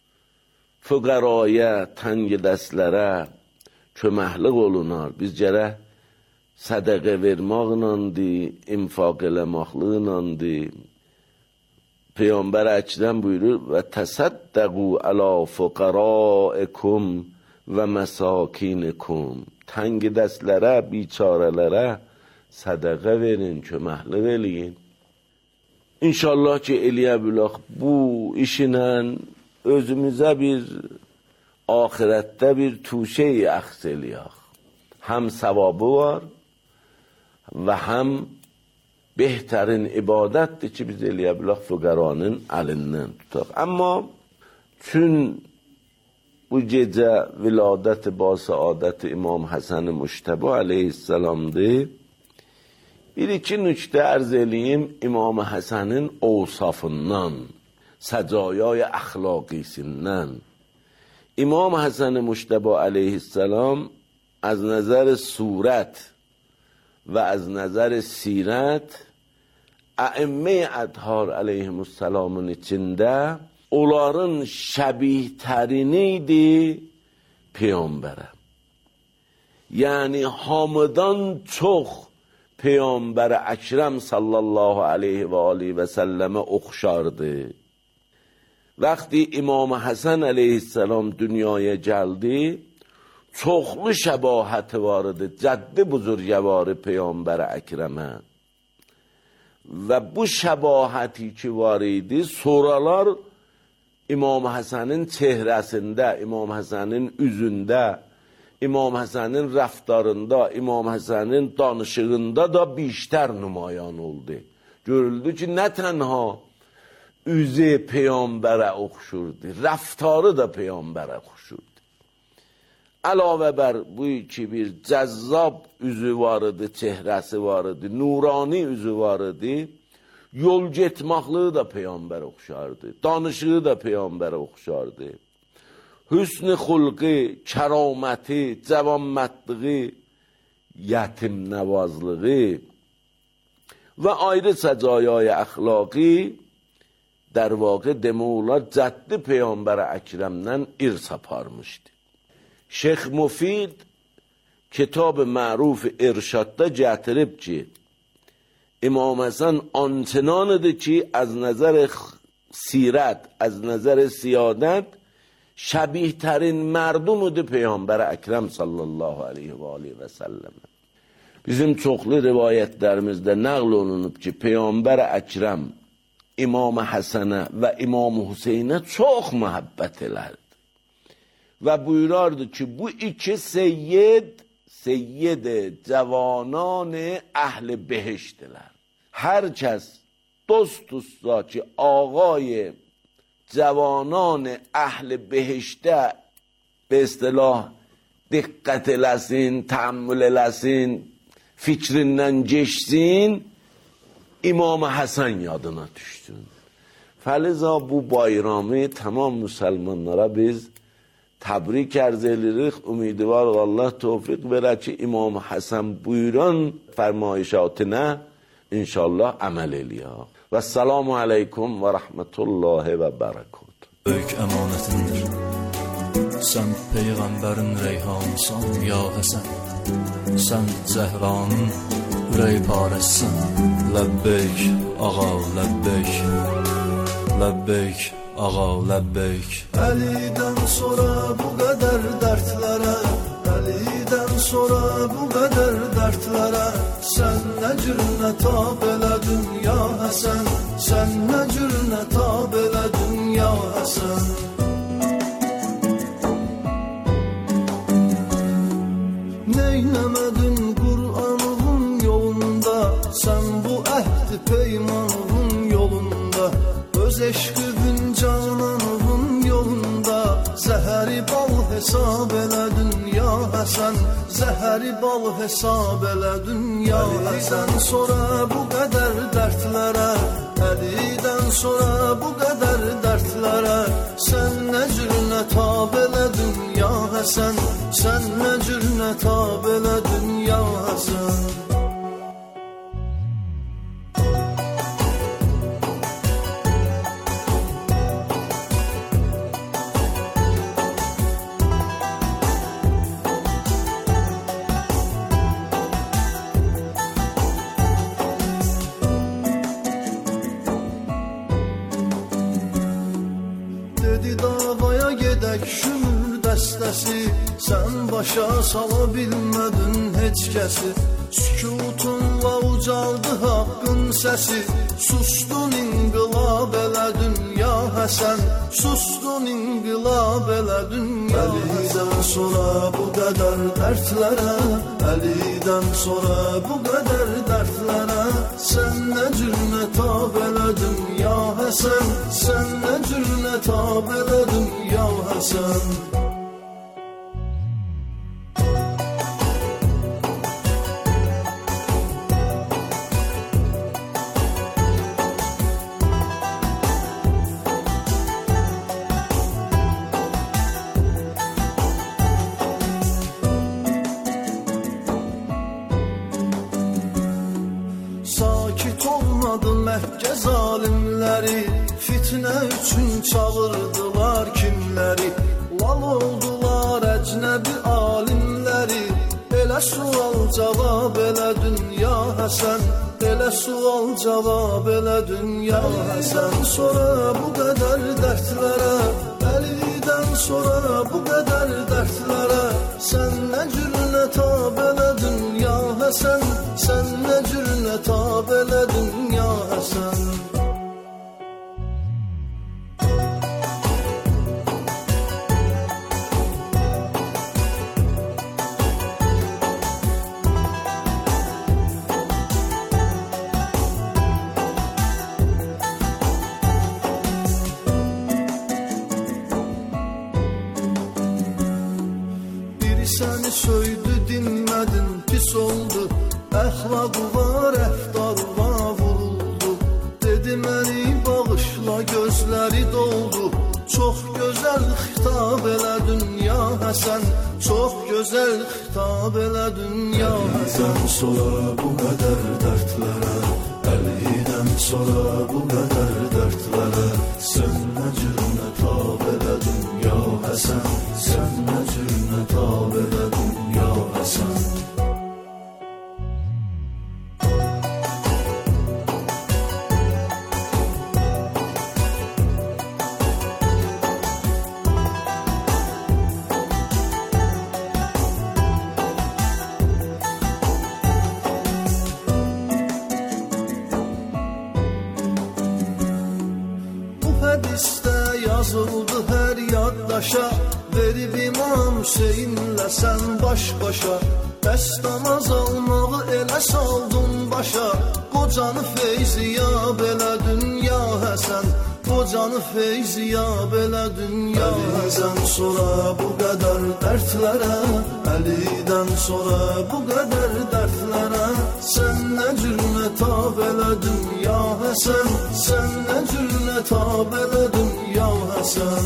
Speaker 7: Füqəraya, təng dəstlərə köməklik olunar. Biz gərək sədəqə vermaqlandı, infaq eləmaqlandı. Peyğəmbər Əkrəm buyurur və təsəddəqu əla fuqaraikum və məsakinikum. Təng dəstlərə, biçarələrə sədəqə verin, köməklik eləyin. İnşallah ki, eləyə bilək bu işinə özümüzə bir ahirətdə bir tuşeyi əxs eləyək. Həm savabı var və həm behtarin ibadətdir ki, biz eləyə bilək füqəranın əlindən tutaq. Amma çün bu gecə viladət-i ba-səadət İmam Həsən Müştəbə əleyhissalamdır, bir-iki nüktə ərz eləyim İmam Həsənin ovsafından, səcayay əxlaqisindən. İmam Həsən Müştəbə əleyhissalam az nəzər surət və az nəzər sirət əimmə-i ədhar əleyhimussalamın içində onların şəbihətərini idi Peyğəmbərə. Yəni hamıdan çox Peyğəmbər Əkrəm sallallahu aleyhi və aleyhi və səlləmə oxşardı. Vəqti İmam Həsən əleyhissalam dünyaya gəldi, çoxlu şəbahəti var idi, cəddi buzurgəvarı Peyğəmbər Əkrəmə. Və bu şəbahəti ki var idi, sonralar İmam Həsənin çehrəsində, İmam Həsənin üzündə, İmam Həsənin rəftarında, İmam Həsənin danışığında da biştər nümayan oldu. Görüldü ki, nə tənha üzü Peyğəmbərə oxşurdu, rəftarı da Peyğəmbərə oxşurdu. Əlavə bər bu iki bir cəzzab üzü var idi, çehrəsi var idi, nurani üzü var idi, yol getməkliyi da Peyğəmbərə oxşardı, danışığı da Peyğəmbərə oxşardı. Hüsn-i xulqi, kəraməti, cəvamətliği, yetim nəvazlığı və ayrı səcayay əxlaqi در واقع demək cəddi Peyğəmbər Əkrəmdən irs aparmışdı. Şeyx Mufid kitab məruf irşadda gətirib ki, İmam Həsən ançınanıdır ki, az nəzər sirət, az nəzər siyadət şəbihətərin mərdunudur Peyğəmbər Əkrəm sallallahu aleyhi və aleyhi və səlləm. Bizim çoxlu rivayətlərimizdə nəql olunub ki, Peyğəmbər Əkrəm İmam Həsənə və İmam Hüseynə çox məhəbbət elərdi. Və buyurardı ki, bu iki seyyid cavanان اهل بهشتlər. Hər kəs dost tutsa ki, ağay cavanان اهل بهشتə به اصطلاح diqqət eləsin, təəmmül eləsin, fikrindən geçsin, İmam Həsən yadına düşsün. Fəliza bu bayramı tamam müsəlmanlara biz təbrik ərz edirik. Ümidvar Allah tövfiq verər ki, İmam Həsən buyuran fərmayişatına inşallah əməl eləyək. Və selamu aleykum və rəhmətullahi və bərəkət.
Speaker 6: Böyük əmanətindir. Sən Peyğəmbərin reyhanısan ya Həsən. Sən Zəhranın ürək parəsən. Ləbbeyk ağa ləbbeyk. Ləbbeyk ağa ləbbeyk.
Speaker 8: Əlidən sonra bu qədər dərdlərə, Əlidən sonra bu qədər dərdlərə, sən nə cürünə tab elədin ya Həsən, sən nə cürünə tab elədin ya Həsən. Neynəmədin Qur'anın yolunda, sən bu əhd peymanın yolunda, öz eşqivin cananın yolunda, zəhəri bal hesab elədin ya Həsən, zəhəri bal hesab elədin ya Həsən. Əlidən sonra bu qədər dərdlərə, Əlidən sonra bu qədər dərdlərə, sən nə cürünə tab tab elədin ya Həsən, sən nə cür nə tab elədin ya Həsən. Sən başa sala bilmədin heç kəsi, sükutunla ucaldı haqqın səsi. Sustun inqilab elədin ya Həsən, sustun inqilab elədin ya Həsən. Əlidən sonra bu qədər dərdlərə, Əlidən sonra bu qədər dərdlərə, sən nə cür nə tab elədin ya Həsən, sən nə cür nə tab elədin ya Həsən. Məkkə zalimləri, fitnə üçün çağırdılar kimləri. Lal oldular əcnəbi alimləri, elə sual cavab elədin ya Həsən, elə sual cavab elədin ya Həsən. Sonra bu qədər dərdlərə, Əlidən sonra bu qədər dərdlərə, sən nə cür nə tab elədin ya Həsən, sən nə cür nə tab elədin ya Həsən. Səni söydü, dinmədin, pis oldu, əxlaqı var, əftarı var, vuruldu. Dedi məni bağışla, gözləri doldu, çox gözəl xitab elədin ya Həsən, çox gözəl xitab elədin ya Həsən. Sonra bu qədər dərdlərə, Əlidən sonra bu qədər dərdlərə, sən nə cür nə tab elədin ya Həsən, sən nə cür nə tab elədin ya Həsən. Yazıldı hər yaddaşa, verib İmam Hüseynlə sən baş-başa. Bəs namaz almağı elə saldın başa, qocanı feyziyab elədin ya Həsən, qocanı feyziyab elədin ya Həsən. Sonra bu qədər dərdlərə, Əlidən sonra bu qədər dərdlərə, sən nə cür nə tab elədin ya Həsən, sən nə cür nə tab elədin ya Həsən.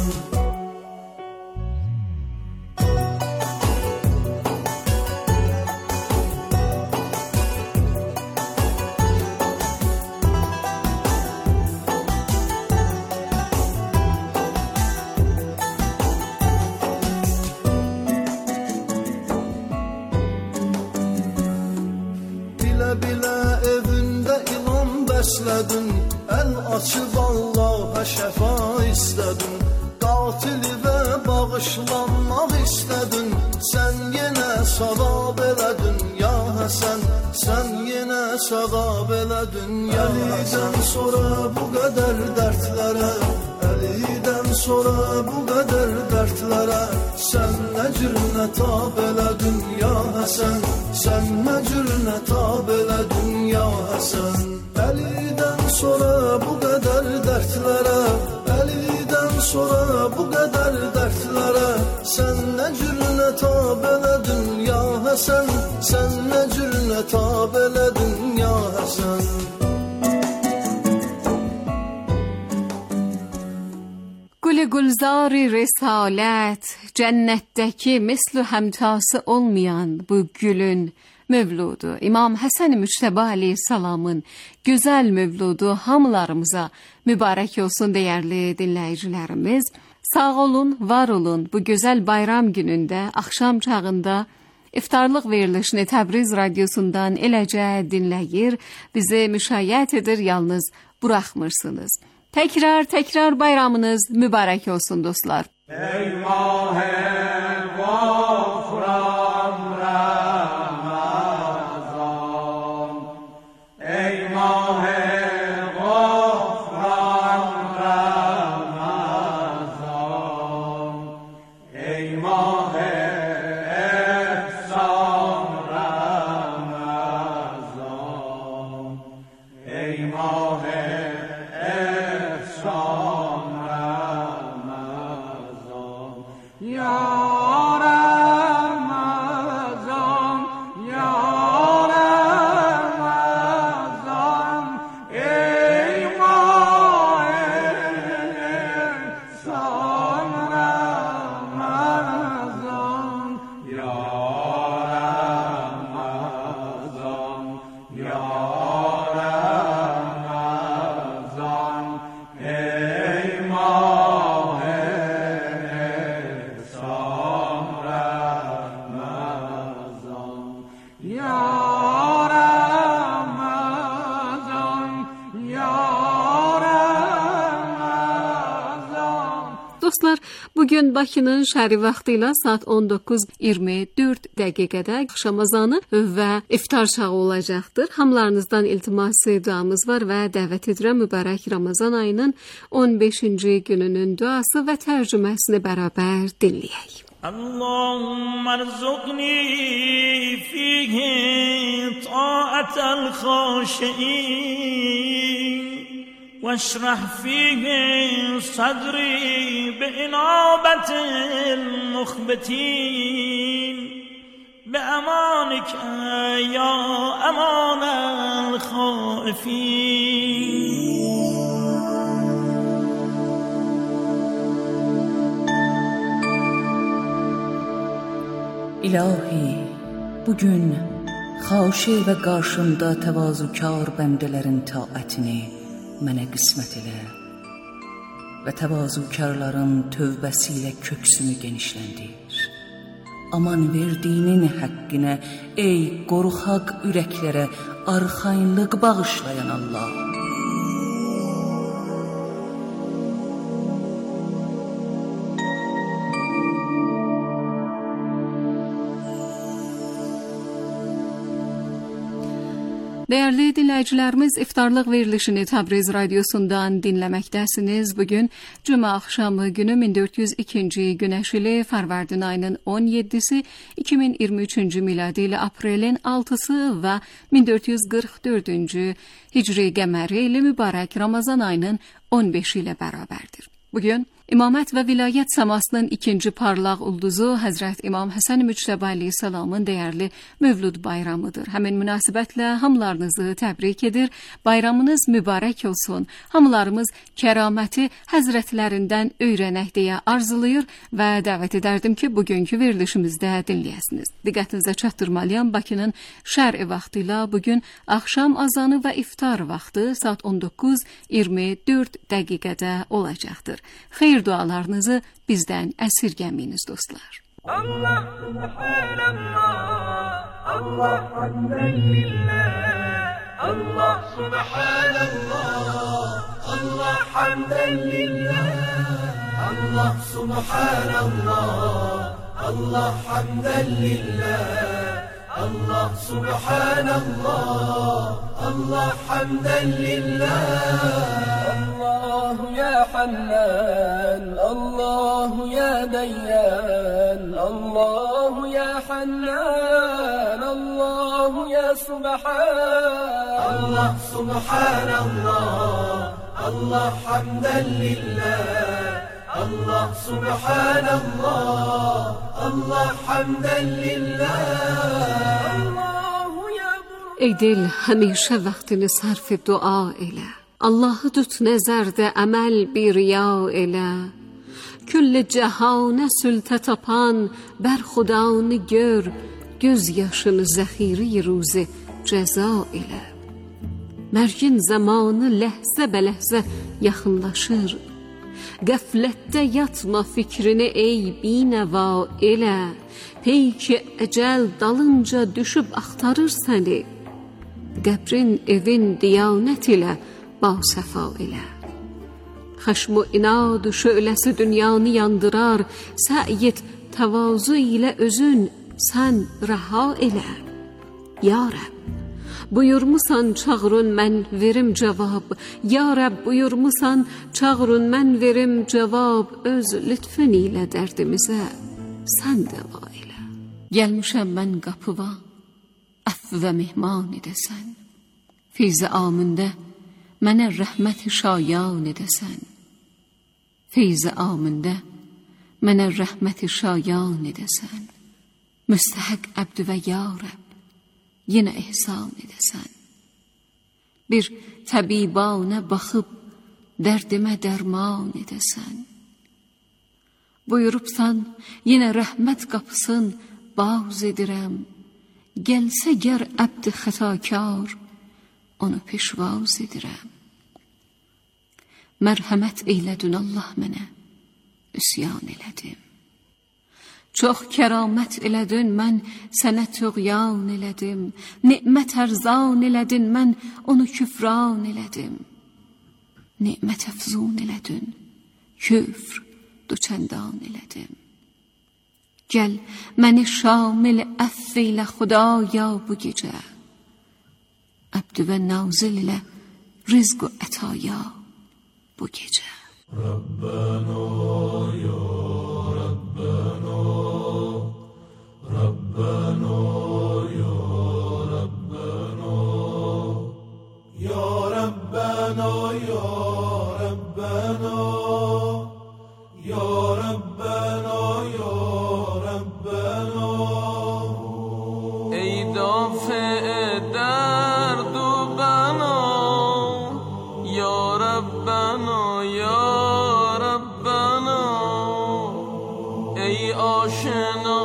Speaker 8: Bilə-bilə evində ilan bəslədin, əl açıb Allah'a şəfa istədin. Qatili və bağışlanmaq istədin, sən yenə savab elədin ya Həsən, sən yenə savab elədin ya Həsən. Əlidən sonra bu qədər dərdlərə, Əlidən sonra bu qədər dərdlərə, sən nə cür nə tab elədin ya Həsən, sən nə cür nə tab elədin ya Həsən. Əlidən sonra bu qədər dərdlərə, Əlidən sonra bu qədər dərdlərə, sən nə cür nə tab elədin ya Həsən, sən nə cür nə tab elədin ya Həsən.
Speaker 5: gülzar-ı risalet, cennetteki mislu hemtası olmayan bu gülün mövludu, İmam Həsən Müçtəba Aleyhisselam'ın güzel mövludu hamılarımıza mübarek olsun değerli dinleyicilerimiz. Sağ olun, var olun. Bu güzel bayram gününde, akşam çağında iftarlıq verilişini Təbriz radyosundan eləcə dinləyir, bizi müşayiət edir, yalnız buraxmırsınız. Tekrar bayramınız mübarek olsun dostlar.
Speaker 8: Ey mah-ı gafran Ramazan, ey mah-ı gafran Ramazan, ey mah-ı efsan Ramazan, ey mah-ı
Speaker 5: Dostlar, bugün Bakının şəhəri vaxtı ilə saat 19:24 dəqiqədə axşam azanı və iftar çağı olacaqdır. Hamılarınızdan iltiması duamız var və dəvət edirəm mübarək Ramazan ayının 15-ci gününün duası və tərcüməsini bərabər dinləyək.
Speaker 9: اللهم ارزقني فيه طاعة الخاشعين واشرح فيه صدري بإنابة المخبتين بأمانك يا أمان الخائفين.
Speaker 10: İlahi, bugün xaşi və qarşımda təvazukar bəndələrin taətini mənə qismət elə və təvazukarların tövbəsi ilə köksümü genişləndir. Aman verdiyinin həqqinə, ey qorxaq ürəklərə arxayınlıq bağışlayan Allah.
Speaker 5: Değerli dinləyicilərimiz, iftarlıq verilişini Təbriz radyosundan dinləməkdəsiniz. Bugün Cümə axşamı günü 1402-ci güneşli Fərvərdin ayının 17-si, 2023-cü miladi ilə aprelin 6-sı və 1444-cü hicri qəməri ilə mübarək Ramazan ayının 15-i ilə bərabərdir. Bugün İmamət və vilayət səmasının ikinci parlaq ulduzu Həzrət İmam Həsən Müçtəba Aleyhisselam'ın değerli Mövlud bayramıdır. Həmin münasibətlə hamılarınızı təbrik edir. Bayramınız mübarək olsun. Hamılarımız kəraməti həzrətlərindən öyrənək deyə arzulayır və dəvət edərdim ki, bugünkü verilişimizdə dinləyəsiniz. Diqqətinizə çatdırmalıyam, Bakının şər'i vaxtı ilə bugün axşam azanı və iftar vaxtı saat 19:24 dəqiqədə olacaqdır. Xeyr dualarınızı bizdən əsirgəməyiniz dostlar.
Speaker 9: Allah subhanallah, Allah hamden lillah, Allah subhanallah, Allah hamden lillah, Allah subhanallah, Allah hamden lillah, Allah subhanallah, Allah hamden lillah. Allahu ya Hannan, Allahu ya Dayyan, Allahu ya Hannan, Allahu ya Subhan. Allah subhanallah, Allah hamden lillah, Allah subhanallah, Allah hamden lillah.
Speaker 5: Ey dil, həmişə vaxtını sərf dua elə. Allahı tut nəzərdə əməl bir riya elə. کل جهان سلطه تپان بر خدانı gör göz yaşını zəxiri روز cəza ilə. Mərgin zamanı ləhzə bələhzə yaxınlaşır. Qəflətdə yatma fikrini ey binəva elə. Peyki əcəl dalınca düşüb axtarır səni. Qəbrin evin diyanət ilə basəfa elə. Xəşm و inad şöləsi dünyanı yandırar. Səyyid təvazu ilə özün sən rəha elə. Ya Rəbb, buyurmusan çağırın mən verim cavab. Ya Rəbb, buyurmusan çağırın mən verim cavab. Öz lütfün ilə dərdimizə sən dəva elə. Gəlmişəm mən qapıva, əff və mehman edəsən. Feyz-i amində mənə rəhmət-i şayan edəsən. Feyz-i amində mənə rəhmət-i şayan edəsən. Müstəhəq əbdü və ya Rəbb, yenə ihsan edəsən. Bir təbibanə baxıb dərdimə dərman edəsən. Buyurubsan yenə rəhmət qapısın bağz edirəm. Gəlsə gər əbd xətakar, onu peşvaz edirəm. Mərhəmət eylədün Allah mənə, üsyan elədim. Çox kəramət elədin, mən sənə tüğyan elədim. Nimət ərzan elədin, mən onu küfran elədim. Nimət əfzun elədin, küfr duçəndan elədim. Gəl məni şamil əff ilə xudaya bu gecə. Əbdü və nazil ilə rizq و ətaya bu gecə.
Speaker 6: Rabbana ya Rabbana, Rabbana ya Rabbana,
Speaker 8: Ya Rabbana ya Rabbana, Ya Rabbana ya Rabbana.
Speaker 11: ای دافع درد و بنا، یا ربنا یا ربنا. ای آشنا